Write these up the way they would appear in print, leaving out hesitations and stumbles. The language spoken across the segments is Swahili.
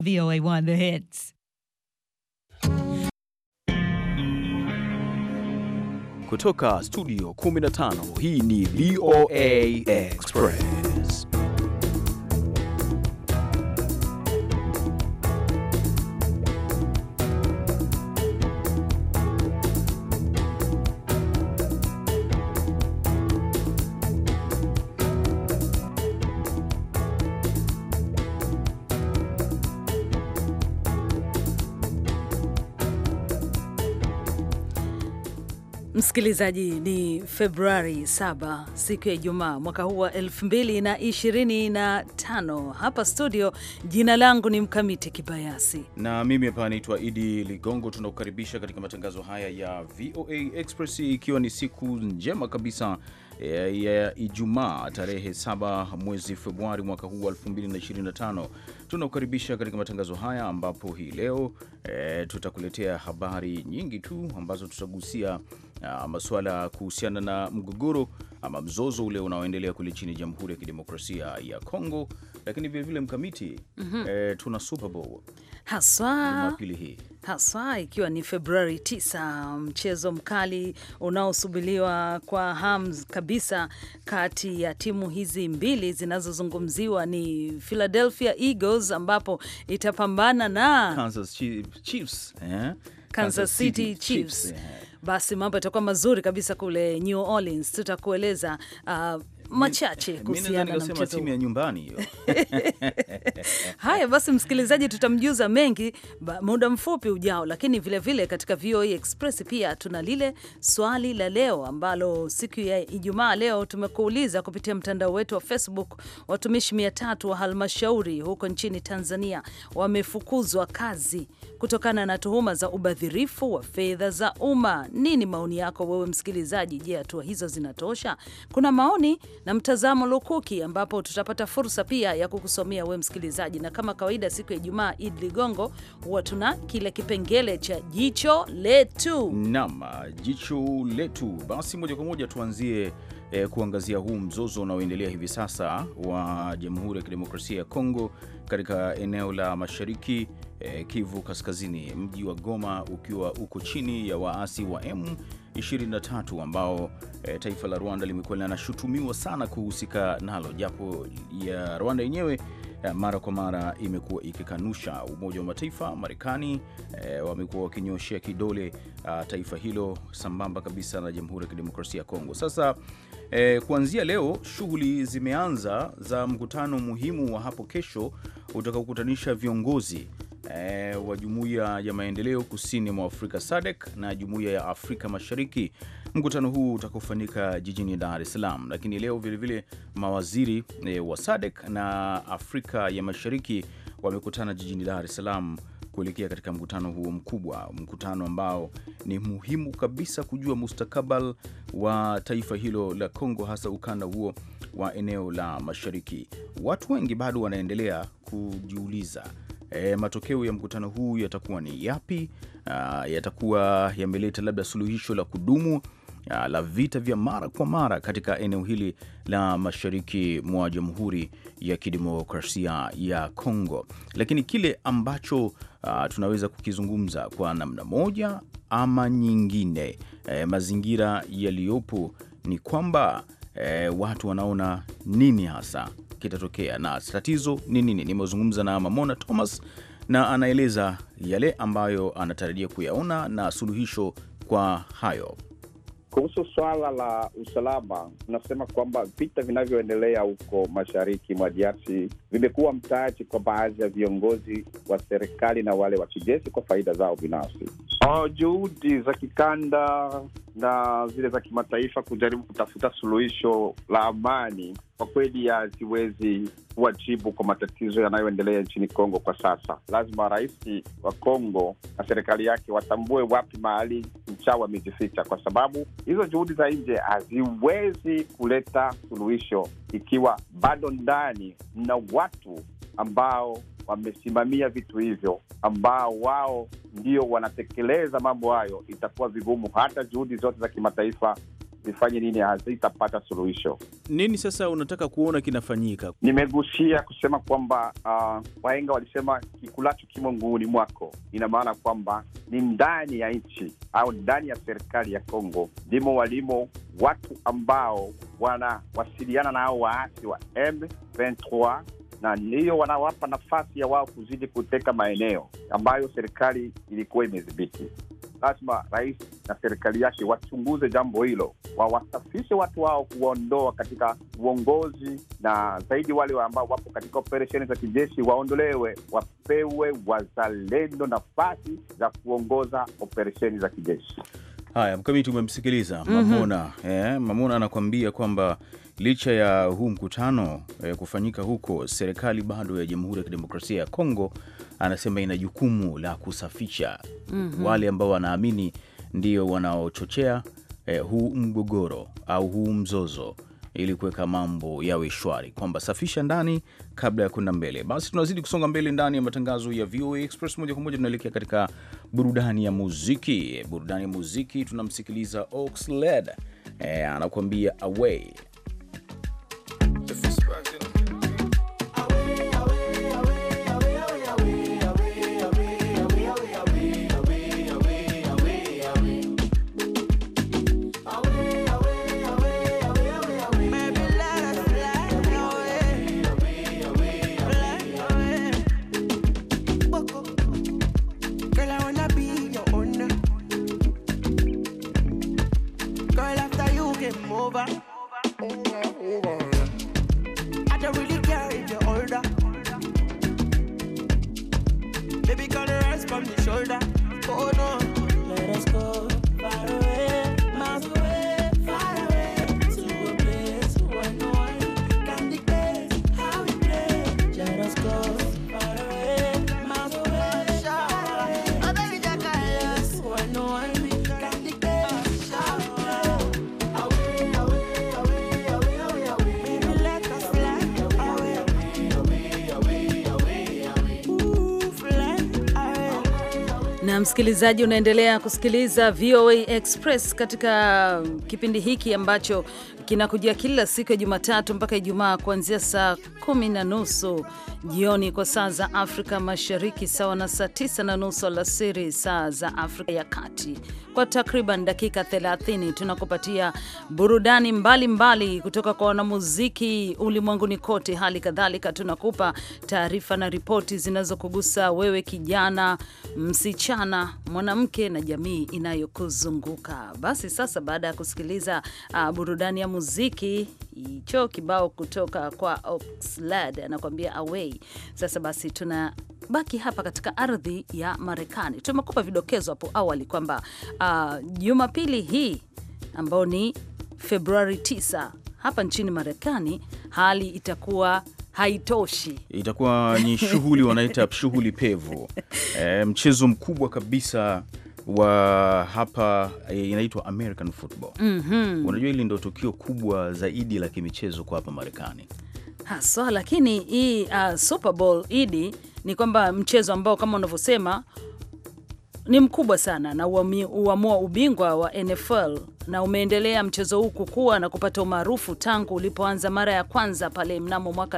VOA1 The Hits. Kutoka studio 15, hii ni VOA Express. Msikilizaji, ni Februari 7 siku ya Ijumaa mwaka huu wa 2025. Hapa studio, jina langu ni Mkamiti Kibayasi na mimi hapa naitwa Idi Ligongo. Tunakukaribisha katika matangazo haya ya VOA Express, ikiwa ni siku njema kabisa ya Ijumaa tarehe 7 mwezi Februari mwaka huu wa 2025. Tunakukaribisha katika matangazo haya ambapo hii leo tutakuletea habari nyingi tu ambazo tutagusia masuala kuhusiana na mgogoro ama mzozo ule unaoendelea kule nchini Jamhuri ya Kidemokrasia ya Kongo, lakini vile vile Mkamiti, tuna Super Bowl haswa hii, haswa ikiwa ni Februari 9, mchezo mkali unaosubiriwa kwa hamu kabisa kati ya timu hizi mbili zinazozungumziwa ni Philadelphia Eagles ambapo itapambana na Kansas City Chiefs. Basi mambo yatakuwa mazuri kabisa kule New Orleans. Tutakueleza machache kuhusiana na mchezo. Timu ya nyumbani hiyo. Haya basi, msikilizaji, tutamjuza mengi muda mfupi ujao, lakini vile vile katika VOA Express pia tuna lile swali la leo ambalo siku ya Ijumaa leo tumekuuliza kupitia mtandao wetu wa Facebook. Watumishi 300 wa halmashauri huko nchini Tanzania wamefukuzwa kazi kutokana na tuhuma za ubadhirifu wa fedha za umma. Nini maoni yako wewe msikilizaji? Je, hatua hizo zinatosha? Kuna maoni na mtazamo lukuki ambapo tutapata fursa pia ya kukusomea wewe msikilizaji, na kama kawaida siku ya Ijumaa, Idi Ligongo, huwa tuna kile kipengele cha jicho letu. Naam, jicho letu. Basi moja kwa moja tuanzie kuangazia huu mzozo unaoendelea hivi sasa wa Jamhuri ya Kidemokrasia ya Kongo katika eneo la Mashariki, Kivu Kaskazini, mji wa Goma ukiwa uko chini ya waasi wa M23 ambao taifa la Rwanda limekuwa linashutumiwa sana kuhusika nalo, japo ya Rwanda yenyewe mara kwa mara imekuwa ikikanusha. Umoja wa Mataifa, Marekani wamekuwa wakinyoshea kidole taifa hilo sambamba kabisa na Jamhuri ya Kidemokrasia ya Kongo. Sasa kuanzia leo shughuli zimeanza za mkutano muhimu wa hapo kesho utakaokutanisha viongozi wa Jumuiya ya Maendeleo Kusini mwa Afrika SADC na Jumuiya ya Afrika Mashariki. Mkutano huu utakofanyika jijini Dar es Salaam, lakini leo vile vile mawaziri wa SADC na Afrika ya Mashariki wamekutana jijini Dar es Salaam kuelekea katika mkutano huo mkubwa, mkutano ambao ni muhimu kabisa kujua mustakabali wa taifa hilo la Kongo, hasa ukanda huo wa eneo la Mashariki. Watu wengi bado wanaendelea kujiuliza matokeo ya mkutano huu yatakuwa ni yapi? Yatakuwa yameleta labda suluhisho la kudumu la vita vya mara kwa mara katika eneo hili la mashariki mwa Jamhuri ya Kidemokrasia ya Kongo. Lakini kile ambacho tunaweza kukizungumza kwa namna moja ama nyingine, mazingira yaliyopo ni kwamba watu wanaona nini hasa kitatokea na tatizo ni nini. Nimezungumza na Mamona Thomas na anaeleza yale ambayo anatarajia kuyaona na suluhisho kwa hayo. Kuhusu swala la usalama, tunasema kwamba vita vinavyoendelea huko mashariki mwa DRC vimekuwa mtaji kwa baadhi ya viongozi wa serikali na wale wa kijeshi kwa faida zao binafsi. Juhudi za kikanda na zile za kimataifa kujaribu kutafuta suluhisho la amani kwa kweli haziwezi kuwajibu kwa matatizo yanayoendelea nchini Kongo kwa sasa. Lazima rais wa Kongo na serikali yake watambue wapi mahali mchawi amejificha, kwa sababu hizo juhudi za nje haziwezi kuleta suluhisho ikiwa bado ndani na watu ambao wamesimamia vitu hivyo, ambao wao ndio wanatekeleza mambo hayo. Itakuwa vigumu hata juhudi zote za kimataifa zifanye nini, hazitapata suluhisho. Nini sasa unataka kuona kinafanyika? Nimegusia kusema kwamba wahenga walisema kikulacho kimo nguuni mwako. Ina maana kwamba ni ndani ya nchi au ndani ya serikali ya Kongo ndimo walimo watu ambao wanawasiliana nao waasi wa M23, na ndiyo wanawapa nafasi ya wao kuzidi kuteka maeneo ambayo serikali ilikuwa imedhibiti. Lazima rais na serikali yake wachunguze jambo hilo, wawasafishe watu wao, kuondoa katika uongozi, na zaidi wale ambao wapo katika operesheni za kijeshi waondolewe, wapewe wazalendo nafasi za kuongoza operesheni za kijeshi. Haya, Mkamiti, umemsikiliza Mamona. Mamona anakuambia kwamba licha ya huu mkutano kufanyika huko, serikali bado ya Jamhuri ya Kidemokrasia ya Kongo anasema ina jukumu la kusafisha wale ambao wanaamini ndio wanaochochea huu mgogoro au huu mzozo, ili kuweka mambo yawe shwari, kwamba safisha ndani kabla ya kwenda mbele. Basi tunazidi kusonga mbele ndani ya matangazo ya VOA Express. Moja kwa moja tunaelekea katika burudani ya muziki. Burudani ya muziki tunamsikiliza Oxlade, anakuambia Away. Na msikilizaji, unaendelea kusikiliza VOA Express katika kipindi hiki ambacho kinakujia kila siku ya Jumatatu mpaka Ijumaa kuanzia saa 10:30 jioni kwa saa za Afrika Mashariki, sawa na saa 9:30 alasiri saa za Afrika ya Kati. Kwa takriban dakika 30 tunakupatia burudani mbalimbali kutoka kwa wanamuziki ulimwenguni kote. Hali kadhalika tunakupa taarifa na ripoti zinazokugusa wewe kijana, msichana, mwanamke na jamii inayokuzunguka. Basi sasa, baada ya kusikiliza burudani ya muziki, hicho kibao kutoka kwa Oxlade anakuambia Away. Sasa basi tunabaki hapa katika ardhi ya Marekani. Tumekupa vidokezo hapo awali kwamba Jumapili hii ambao ni Februari 9 hapa nchini Marekani hali itakuwa haitoshi. Itakuwa ni shughuli wanaita shughuli pevu. Mchezo mkubwa kabisa wa hapa inaitwa American Football. Unajua hili ndio tukio kubwa zaidi la kimichezo kwa hapa Marekani haswa, lakini hii Super Bowl idi ni kwamba mchezo ambao kama unavyosema ni mkubwa sana na uamua ubingwa wa NFL, na umeendelea mchezo huu kukua na kupata umaarufu tangu ulipoanza mara ya kwanza pale mnamo mwaka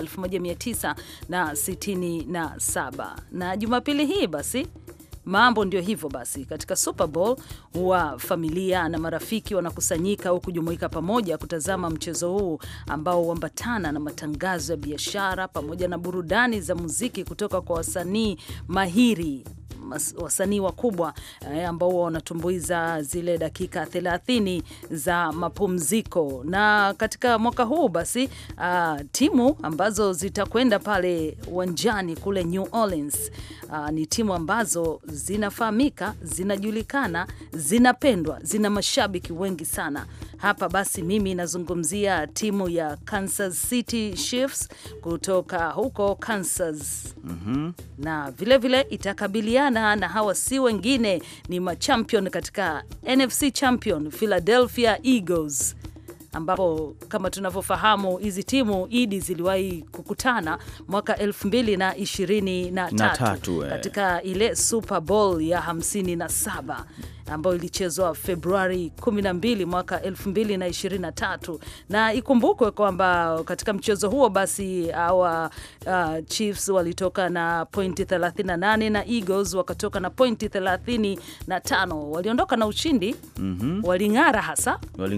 1967. Na Jumapili hii basi mambo ndio hivyo basi. Katika Super Bowl wa familia na marafiki wanakusanyika au kujumuika pamoja kutazama mchezo huu ambao huambatana na matangazo ya biashara pamoja na burudani za muziki kutoka kwa wasanii mahiri, wasanii wakubwa ambao wanatumbuiza zile dakika 30 za mapumziko. Na katika mwaka huu basi timu ambazo zitakwenda pale uwanjani kule New Orleans ni timu ambazo zinafahamika, zinajulikana, zinapendwa, zina mashabiki wengi sana. Hapa basi mimi nazungumzia timu ya Kansas City Chiefs kutoka huko Kansas. Na vile vile itakabiliana na hawa si wengine ni machampion katika NFC champion Philadelphia Eagles, ambapo kama tunavyofahamu hizi timu idi ziliwahi kukutana mwaka 2023 katika ile Super Bowl ya 57. ambayo ilichezwa Februari 12 mwaka 2023, na ikumbukwe kwamba katika mchezo huo basi hawa Chiefs walitoka na pointi 38 na Eagles wakatoka na pointi 35. Waliondoka na ushindi. Waling'ara hasa.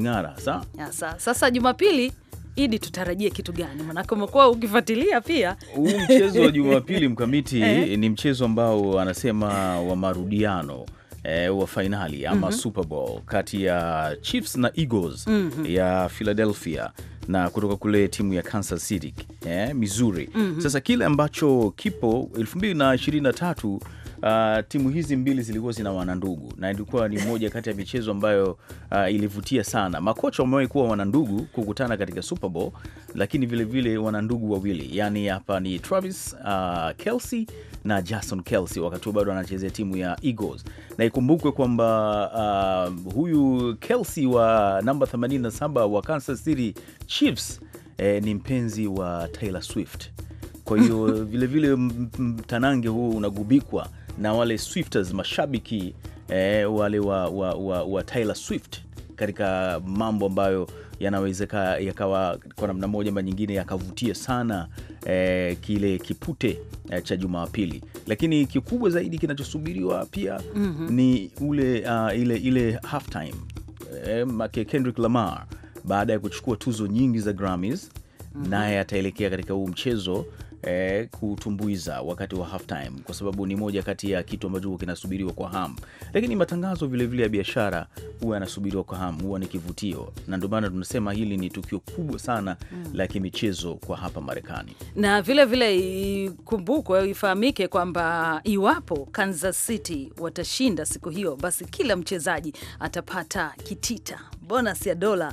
Sasa Jumapili, Idi, tutarajie kitu gani? Maanake umekuwa ukifuatilia pia huu mchezo wa Jumapili Mkamiti. Ni mchezo ambao anasema wa marudiano wa finali ama Super Bowl kati ya Chiefs na Eagles ya Philadelphia na kutoka kule timu ya Kansas City Missouri. Sasa kile ambacho kipo 2023, timu hizi mbili zilikuwa zina wanandugu na ilikuwa ni moja kati ya michezo ambayo ilivutia sana. Makocha wamewahi kuwa wanandugu kukutana katika Super Bowl, lakini vile wanandugu wawili, yani hapa ni Travis Kelce na Jason Kelce, wakati bado anachezea timu ya Eagles. Na ikumbukwe kwamba huyu Kelce wa namba 87 wa Kansas City Chiefs ni mpenzi wa Taylor Swift. Kwa hiyo vile mtanange huu unagubikwa na wale Swifters, mashabiki wale wa Taylor Swift, katika mambo ambayo yanawezeka yakawa kwa namna moja ama nyingine yakavutia sana kile kipute cha Jumapili. Lakini kikubwa zaidi kinachosubiriwa pia ni ile halftime. Kendrick Lamar baada ya kuchukua tuzo nyingi za Grammys, naye ataelekea katika huu mchezo kutumbuiza wakati wa halftime, kwa sababu ni moja kati ya kitu ambacho kinasubiriwa kwa hamu. Lakini matangazo vile ya biashara huwa yanasubiriwa kwa hamu, huwa ni kivutio, na ndio maana tunasema hili ni tukio kubwa sana la kimichezo kwa hapa Marekani. Na vile ikumbukwe, ifahamike kwamba iwapo Kansas City watashinda siku hiyo, basi kila mchezaji atapata kitita bonus ya dola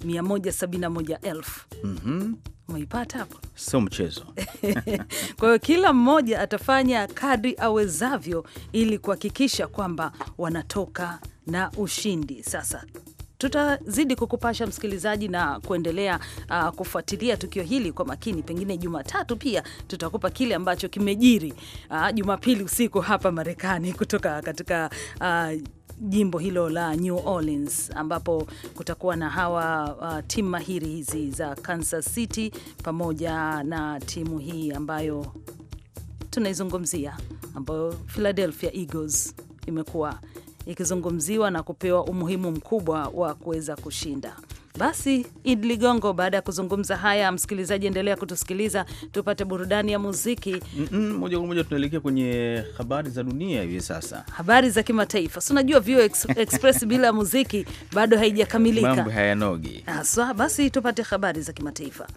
171,000. Umeipata hapo? Sio mchezo. Kwa hiyo kila mmoja atafanya kadri awezavyo ili kuhakikisha kwamba wanatoka na ushindi. Sasa tutazidi kukupasha msikilizaji na kuendelea kufuatilia tukio hili kwa makini. Pengine Jumatatu pia tutakupa kile ambacho kimejiri Jumapili usiku hapa Marekani, kutoka katika jimbo hilo la New Orleans, ambapo kutakuwa na hawa timu mahiri hizi za Kansas City pamoja na timu hii ambayo tunaizungumzia, ambayo Philadelphia Eagles imekuwa ikizungumziwa na kupewa umuhimu mkubwa wa kuweza kushinda. Basi Idi Ligongo, baada ya kuzungumza haya, msikilizaji, endelea kutusikiliza, tupate burudani ya muziki. Moja kwa moja tunaelekea kwenye habari za dunia hivi sasa. Habari za kimataifa. Si unajua VOA Express bila muziki bado haijakamilika. Mambo hayanogi. Aswa, basi tupate habari za kimataifa.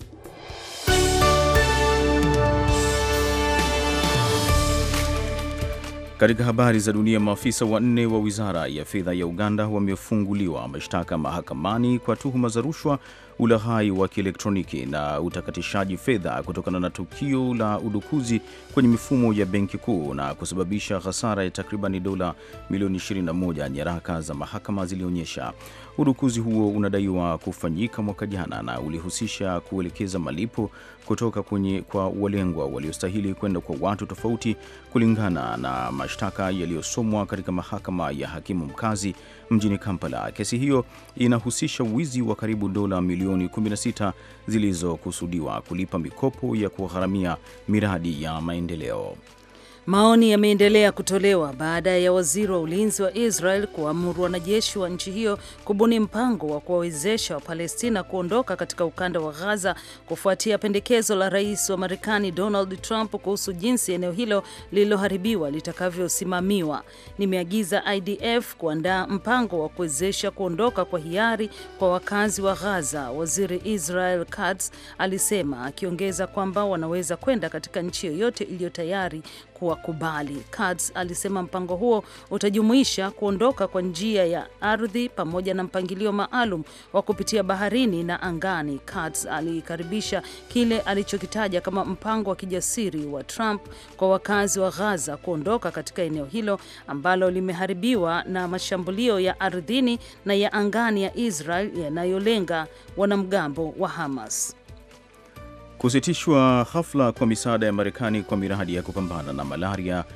Katika habari za dunia, maafisa 4 wa wizara ya fedha ya Uganda wamefunguliwa mashtaka mahakamani kwa tuhuma za rushwa, ulaghai wa kielektroniki na utakatishaji fedha kutokana na tukio la udukuzi kwenye mifumo ya benki kuu na kusababisha hasara ya takriban dola milioni 21, nyaraka za mahakama zilionyesha. Udukuzi huo unadaiwa kufanyika mwaka jana na ulihusisha kuelekeza malipo kutoka kwa walengwa waliostahili kwenda kwa watu tofauti, kulingana na mashtaka yaliyosomwa katika mahakama ya hakimu mkazi mjini Kampala. Kesi hiyo inahusisha wizi wa karibu dola milioni 16 zilizokusudiwa kulipa mikopo ya kugharamia miradi ya maendeleo. Maoni yameendelea kutolewa baada ya waziri wa ulinzi wa Israel kuamuru wanajeshi wa nchi hiyo kubuni mpango wa kuwawezesha Wapalestina kuondoka katika ukanda wa Gaza kufuatia pendekezo la rais wa Marekani Donald Trump kuhusu jinsi eneo hilo lililoharibiwa litakavyosimamiwa. Nimeagiza IDF kuandaa mpango wa kuwezesha kuondoka kwa hiari kwa wakazi wa Gaza, waziri Israel Katz alisema, akiongeza kwamba wanaweza kwenda katika nchi yoyote iliyo tayari kuwakubali. Katz alisema mpango huo utajumuisha kuondoka kwa njia ya ardhi pamoja na mpangilio maalum wa kupitia baharini na angani. Katz alikaribisha kile alichokitaja kama mpango wa kijasiri wa Trump kwa wakazi wa Gaza kuondoka katika eneo hilo ambalo limeharibiwa na mashambulio ya ardhini na ya angani ya Israel yanayolenga wanamgambo wa Hamas. Kusitishwa hafla kwa misaada ya Marekani kwa miradi ya kupambana na malaria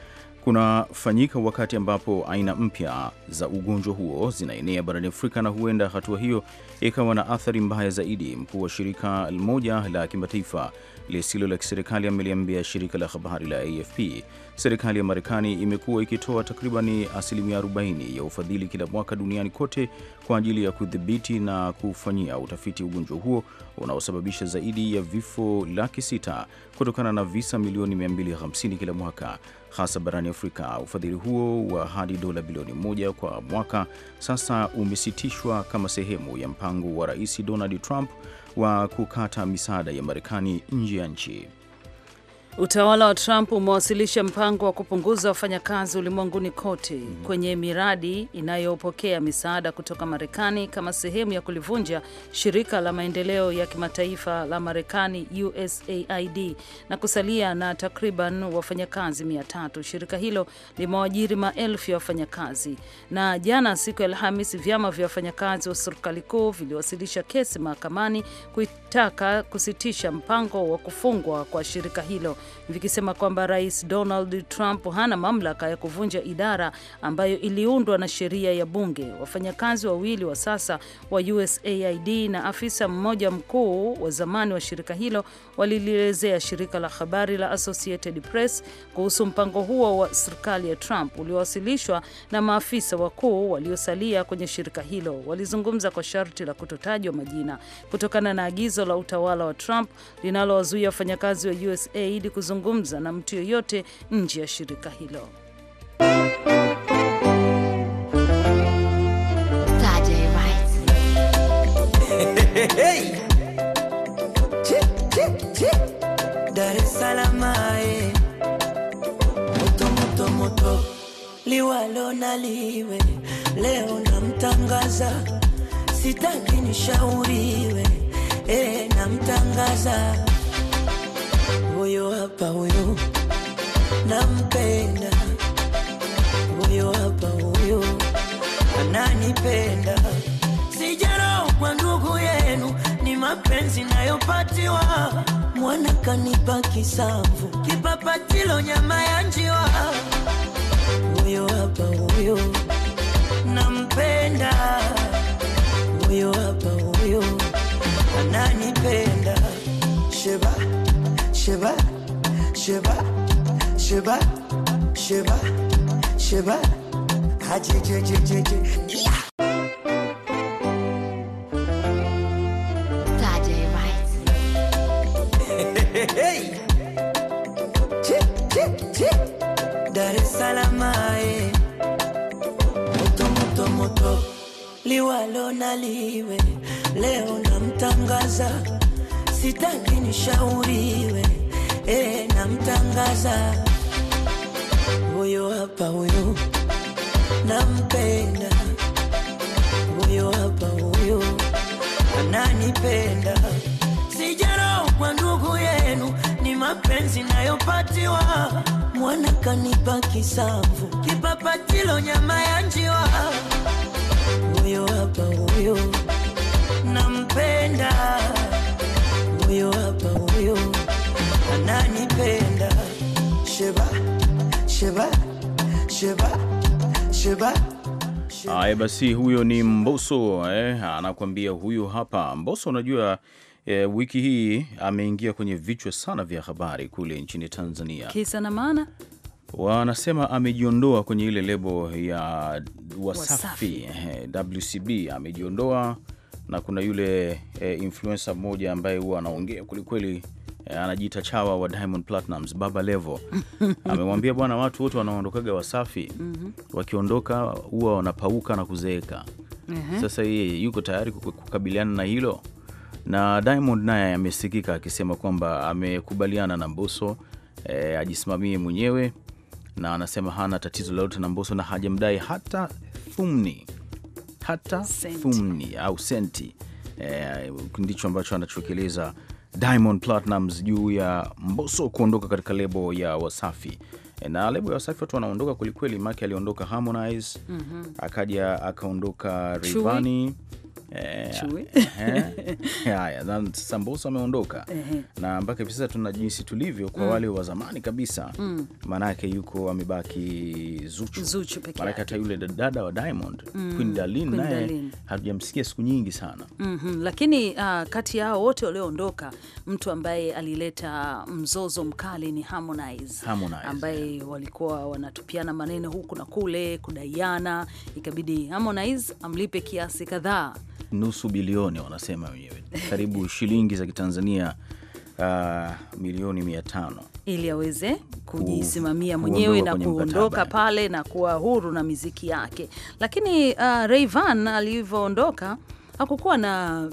kunafanyika wakati ambapo aina mpya za ugonjwa huo zinaenea barani Afrika, na huenda hatua hiyo ikawa na athari mbaya zaidi. Mkuu wa shirika moja la kimataifa lisilo la kiserikali ameliambia shirika la habari la AFP serikali ya Marekani imekuwa ikitoa takribani asilimia 40 ya ufadhili kila mwaka duniani kote kwa ajili ya kudhibiti na kufanyia utafiti ugonjwa huo unaosababisha zaidi ya vifo 600,000 kutokana na visa milioni 250 kila mwaka, hasa barani Afrika. Ufadhili huo wa hadi dola bilioni 1 kwa mwaka sasa umesitishwa kama sehemu ya mpango wa Rais Donald Trump wa kukata misaada ya Marekani nje ya nchi. Utawala wa Trump umewasilisha mpango wa kupunguza wafanyakazi ulimwenguni kote kwenye miradi inayopokea misaada kutoka Marekani kama sehemu ya kulivunja shirika la maendeleo ya kimataifa la Marekani USAID na kusalia na takriban wafanyakazi 300. Shirika hilo limewaajiri maelfu ya wafanyakazi, na jana siku ya Alhamisi vyama vya wafanyakazi wa serikali kuu viliwasilisha kesi mahakamani kuitaka kusitisha mpango wa kufungwa kwa shirika hilo, vikisema kwamba Rais Donald Trump hana mamlaka ya kuvunja idara ambayo iliundwa na sheria ya bunge. Wafanyakazi wawili wa sasa wa USAID na afisa mmoja mkuu wa zamani wa shirika hilo walilielezea shirika la habari la Associated Press kuhusu mpango huo wa serikali ya Trump uliowasilishwa na maafisa wakuu waliosalia kwenye shirika hilo. Walizungumza kwa sharti la kutotajwa majina kutokana na agizo la utawala wa Trump linalowazuia wafanyakazi wa USAID kuzungumza na mtu yoyote nje ya shirika hilo. Dar es Salaam moto moto moto liwalo na liwe leo namtangaza, sitaki nishauriwe, namtangaza huyo hapa, huyo nampenda, huyo hapa, huyo ananipenda. Sijaro kwa ndugu yenu, ni mapenzi nayopatiwa, mwana kanipa kisamvu, kipapatilo nyama ya njiwa. Huyo hapa, huyo nampenda, huyo hapa, huyo ananipenda. Sheba Sheba, Sheba, Sheba, Sheba, Sheba, hajejejejeje. Dar es Salaam moto moto moto liwalo na liwe leo namtangaza, sitaki nishauriwe, namtangaza huyo hapa, huyo nampenda, huyo hapa, huyo ananipenda. Sijaro kwa ndugu yenu, ni mapenzi nayopatiwa, mwana kanipa kisamvu, kipapatilo nyama ya njiwa. Huyo hapa, huyo nampenda, huyo hapa, huyo ananipenda. Sheba Sheba Sheba Sheba. Haya basi, huyo ni Mbosso anakuambia huyo hapa. Mbosso unajua wiki hii ameingia kwenye vichwa sana vya habari kule nchini Tanzania. Kisa na maana wanasema amejiondoa kwenye ile lebo ya Wasafi. WCB amejiondoa, na kuna yule influencer mmoja ambaye huwa anaongea kwelikweli, anajiita chawa wa Diamond Platnumz, Baba Levo. Amemwambia bwana, watu wote wanaondokaga Wasafi wakiondoka huwa wanapauka na kuzeeka. Sasa yeye yuko tayari kukabiliana na hilo, na Diamond naye amesikika akisema kwamba amekubaliana na Mbosso ajisimamie mwenyewe, na anasema hana tatizo lolote na Mbosso na hajamdai hata thumni, hata thumni au senti. Ndicho ambacho anachokeleza Diamond Platnumz juu ya Mbosso kuondoka katika lebo ya Wasafi. Na lebo ya Wasafi watu wanaondoka kwelikweli, maki aliondoka Harmonize, akaja akaondoka Rayvanny, Chui. Haya, na Mbosso ameondoka. Na mpaka hivi sasa tuna jinsi tulivyo kwa wale wa zamani kabisa. Maana yake yuko amebaki Zuchu pekee. Maana hata yule dada wa Diamond, Queen Darleen naye hatujamsikia siku nyingi sana. Lakini kati yao wote walioondoka, mtu ambaye alileta mzozo mkali ni Harmonize ambaye walikuwa wanatupiana maneno huku na kule, kudaiana, ikabidi Harmonize amlipe kiasi kadhaa, nusu bilioni wanasema wenyewe, karibu shilingi za Kitanzania milioni 500, ili aweze kujisimamia mwenyewe na kuondoka pale na kuwa huru na miziki yake. Lakini Rayvanny alivyoondoka hakukuwa na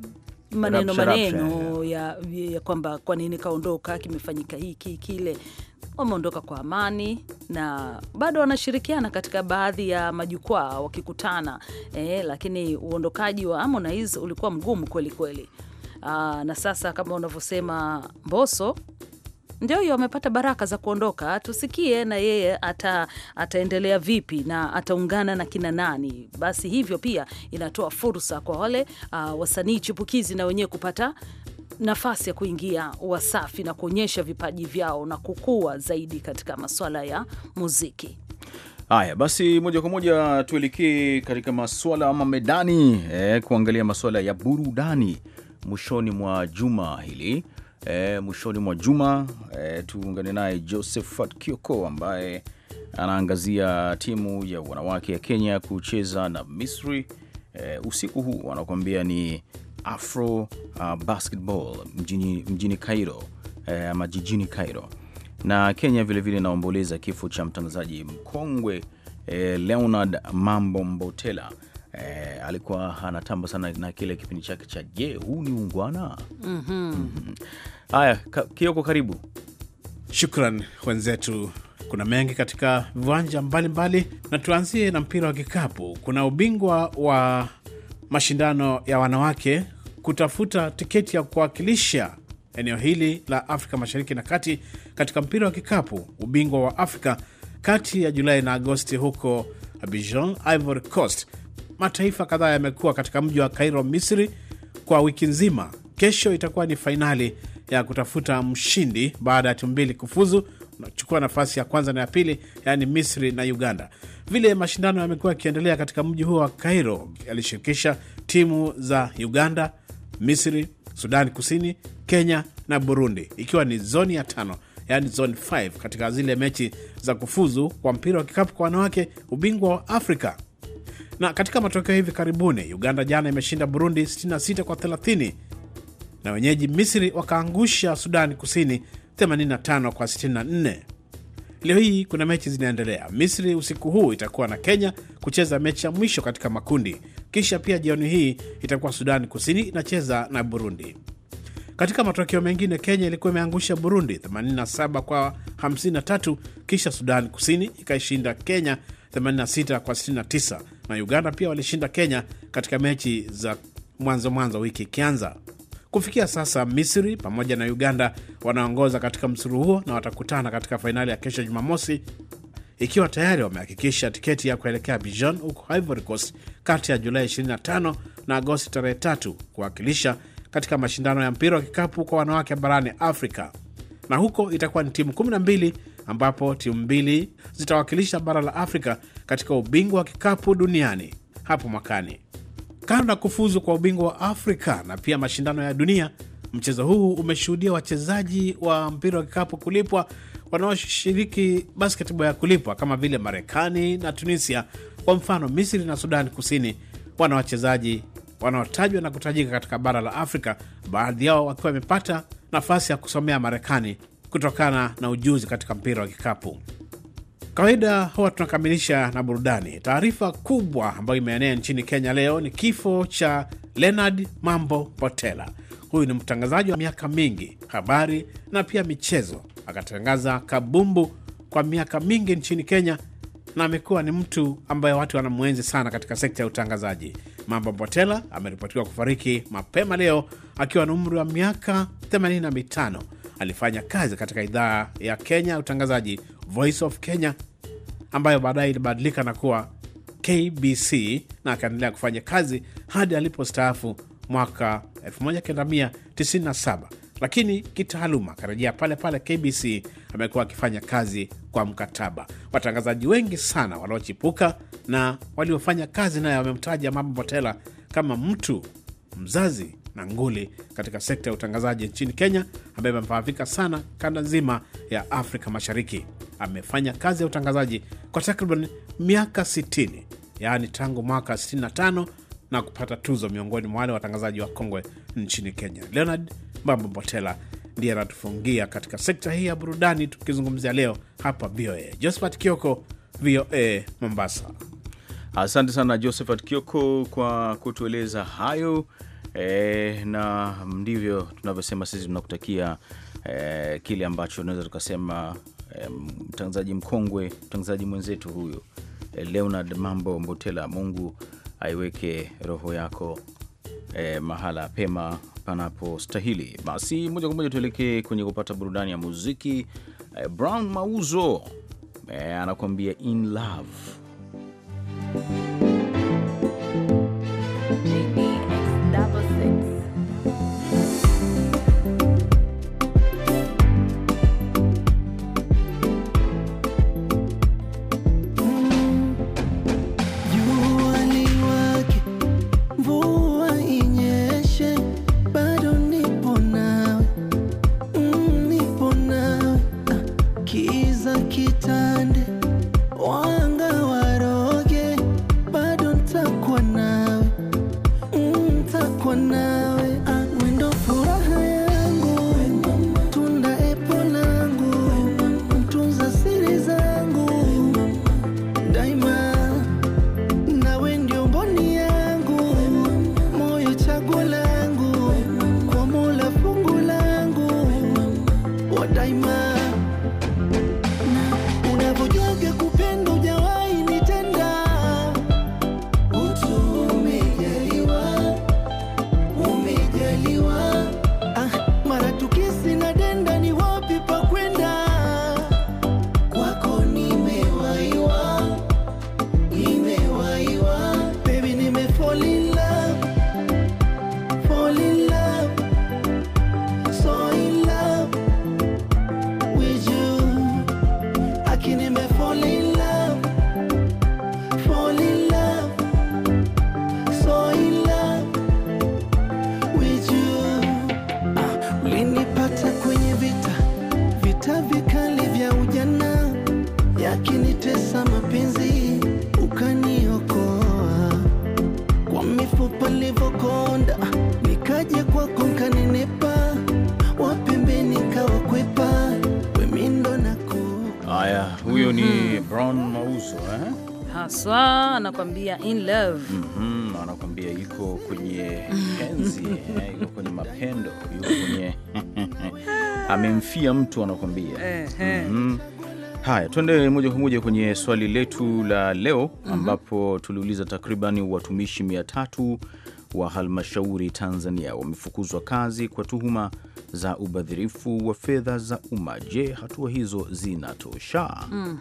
maneno ya kwamba kwa nini kaondoka, kimefanyika hiki kile. Wameondoka kwa amani na bado wanashirikiana katika baadhi ya majukwaa wakikutana. Lakini uondokaji wa Harmonize ulikuwa mgumu kweli kweli. Na sasa kama unavyosema Mbosso ndio hiyo amepata baraka za kuondoka. Tusikie na yeye ataendelea vipi na ataungana na kina nani. Basi hivyo pia inatoa fursa kwa wale wasanii chipukizi na wenyewe kupata nafasi ya kuingia Wasafi na kuonyesha vipaji vyao na kukua zaidi katika masuala ya muziki. Haya, basi moja kwa moja tuelekee katika masuala ama medani, kuangalia masuala ya burudani mwishoni mwa juma hili. Mwishoni mwa juma tuungane naye Josephat Kioko ambaye anaangazia timu ya wanawake ya Kenya kucheza na Misri. Usiku huu wanakuambia ni Afro Basketball mjini Cairo, ama jijini Cairo. Na Kenya vile naomboleza kifo cha mtangazaji mkongwe Leonard Mambo Mbotela. Alikuwa anatamba sana na kile kipindi chake cha Je, huu ni ungwana? Haya, Kioko, karibu. Shukran wenzetu. Kuna mengi katika viwanja mbalimbali, na tuanzie na mpira wa kikapu. Kuna ubingwa wa mashindano ya wanawake kutafuta tiketi ya kuwakilisha eneo hili la Afrika Mashariki na Kati katika mpira wa kikapu, ubingwa wa Afrika kati ya Julai na Agosti huko Abidjan, Ivory Coast. Mataifa kadhaa yamekuwa katika mji wa Cairo, Misri kwa wiki nzima. Kesho itakuwa ni fainali ya kutafuta mshindi baada ya timu mbili kufuzu na kuchukua nafasi ya kwanza na ya pili, yani Misri na Uganda. Vile mashindano yamekuwa yakiendelea katika mji huo wa Cairo, yalishirikisha timu za Uganda, Misri, Sudan Kusini, Kenya na Burundi, ikiwa ni zoni ya 5, yani zone 5 katika zile mechi za kufuzu kwa mpira wa kikapu kwa wanawake, ubingwa wa Afrika. Na katika matokeo hivi karibuni, Uganda jana imeshinda Burundi 66-30, na wenyeji Misri wakaangusha Sudan Kusini 85-64. Leo hii kuna mechi zinaendelea. Misri usiku huu itakuwa na Kenya kucheza mechi ya mwisho katika makundi. Kisha pia jioni hii itakuwa Sudan Kusini inacheza na Burundi. Katika matokeo mengine, Kenya ilikuwa imeangusha Burundi 87-53, kisha Sudan Kusini ikaishinda Kenya 86-69, na Uganda pia walishinda Kenya katika mechi za mwanzo wiki ikianza. Kufikia sasa, Misri pamoja na Uganda wanaongoza katika msuru huo na watakutana katika fainali ya kesho Jumamosi, ikiwa tayari wamehakikisha tiketi ya kuelekea Abidjan huko Ivory Coast kati ya Julai 25 na Agosti tarehe 3 kuwakilisha katika mashindano ya mpira wa kikapu kwa wanawake barani Afrika. Na huko itakuwa ni timu 12 ambapo timu mbili zitawakilisha bara la Afrika katika ubingwa wa kikapu duniani hapo mwakani. Kando na kufuzu kwa ubingwa wa Afrika na pia mashindano ya dunia, mchezo huu umeshuhudia wachezaji wa mpira wa kikapu kulipwa wanaoshiriki basketball ya kulipwa kama vile Marekani na Tunisia. Kwa mfano, Misri na Sudan Kusini wana wachezaji wanaotajwa na kutajika katika bara la Afrika, baadhi yao wakiwa wamepata nafasi ya kusomea Marekani kutokana na ujuzi katika mpira wa kikapu. Kawaida huwa tunakamilisha na burudani. Taarifa kubwa ambayo imeenea nchini Kenya leo ni kifo cha Leonard Mambo Mbotela. Huyu ni mtangazaji wa miaka mingi, habari na pia michezo. Akatangaza kabumbu kwa miaka mingi nchini Kenya na amekuwa ni mtu ambaye watu wanamuenzi sana katika sekta ya utangazaji. Mambo Mbotela ameripotiwa kufariki mapema leo akiwa na umri wa miaka 85. Alifanya kazi katika idhaa ya Kenya utangazaji Voice of Kenya, ambayo baadaye ilibadilika na kuwa KBC na akaendelea kufanya kazi hadi alipostaafu mwaka 1997. Lakini kitaaluma karejea pale pale KBC, amekuwa akifanya kazi kwa mkataba. Watangazaji wengi sana waliochipuka na waliofanya kazi naye wamemtaja Mama Mbotela kama mtu mzazi na nguli katika sekta ya utangazaji nchini Kenya, ambaye amefahamika sana kanda nzima ya Afrika Mashariki. Amefanya kazi ya utangazaji kwa takriban miaka 60, yaani tangu mwaka 65, na kupata tuzo miongoni mwa wale watangazaji wa kongwe nchini Kenya. Leonard Mama Mbotela ndiye anatufungia katika sekta hii ya burudani, tukizungumzia leo hapa VOA. Josephat Kioko, VOA Mombasa. Asante sana Josephat Kioko kwa kutueleza hayo. Na ndivyo tunavyosema sisi, tunakutakia kile ambacho tunaweza tukasema mtangazaji mkongwe, mtangazaji mwenzetu huyo Leonard Mambo Mbotela. Mungu aiweke roho yako mahala pema panapo stahili. Basi moja kwa moja tuelekee kwenye kupata burudani ya muziki. Brown Mauzo anakuambia In Love. Huyo ni Brown Mauzo haswa anakuambia In Love. Anakuambia yuko kwenye penzi, yuko kwenye mapendo, yuko kwenye amemfia mtu anakuambia. Haya, tuende moja kwa moja kwenye swali letu la leo, ambapo tuliuliza takriban watumishi 300 wa halmashauri Tanzania wamefukuzwa kazi kwa tuhuma za ubadhirifu wa fedha za umma. Je, hatua hizo zinatosha?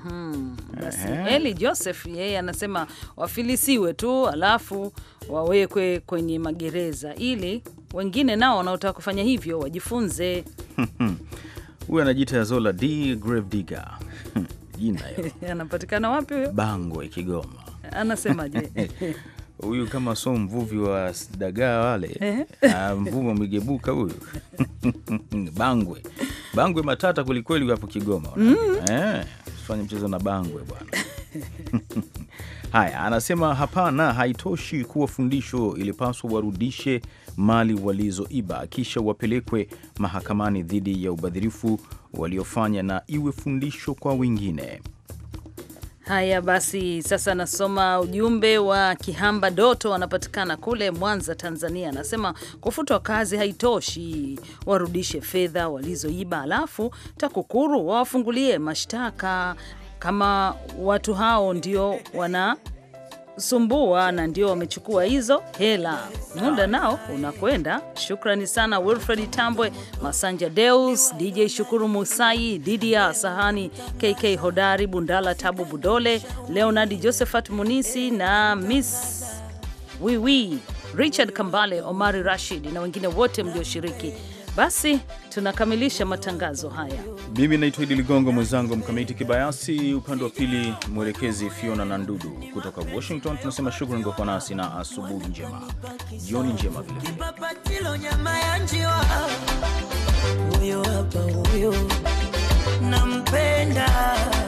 Eli Joseph yeye anasema wafilisiwe tu, alafu wawekwe kwenye magereza ili wengine nao wanaotaka kufanya hivyo wajifunze. Huyu anajiita Zola D Grave Digger. Jina hilo. Anapatikana wapi huyo? Bangwe, Kigoma. Anasemaje? Huyu kama so mvuvi wa dagaa wale, mvuvi mgebuka huyu. Bangwe matata kulikweli hapo Kigoma. Fanya mchezo na Bangwe bwana. Haya, anasema hapana, haitoshi kuwa fundisho, ilipaswa warudishe mali walizoiba kisha wapelekwe mahakamani dhidi ya ubadhirifu waliofanya na iwe fundisho kwa wengine. Haya basi, sasa nasoma ujumbe wa Kihamba Doto, wanapatikana kule Mwanza, Tanzania. Anasema kufutwa kazi haitoshi, warudishe fedha walizoiba, alafu TAKUKURU wawafungulie mashtaka kama watu hao ndio kusumbua na ndio wamechukua hizo hela. Muda nao unakwenda. Shukrani sana Wilfred Tambwe, Masanja Deus, DJ Shukuru Musai, Didia Sahani, KK Hodari, Bundala Tabu Budole, Leonard Josephat Munisi na Miss Wiwi, Richard Kambale, Omari Rashid na wengine wote mlioshiriki. Basi tunakamilisha matangazo haya. Mimi naitwa Idi Ligongo, mwenzangu Mkamiti Kibayasi, upande wa pili mwelekezi Fiona na Ndudu. Kutoka Washington tunasema shukrani kwa kuwa nasi na asubuhi njema, jioni njema vile vile. Huyo hapa huyo nampenda.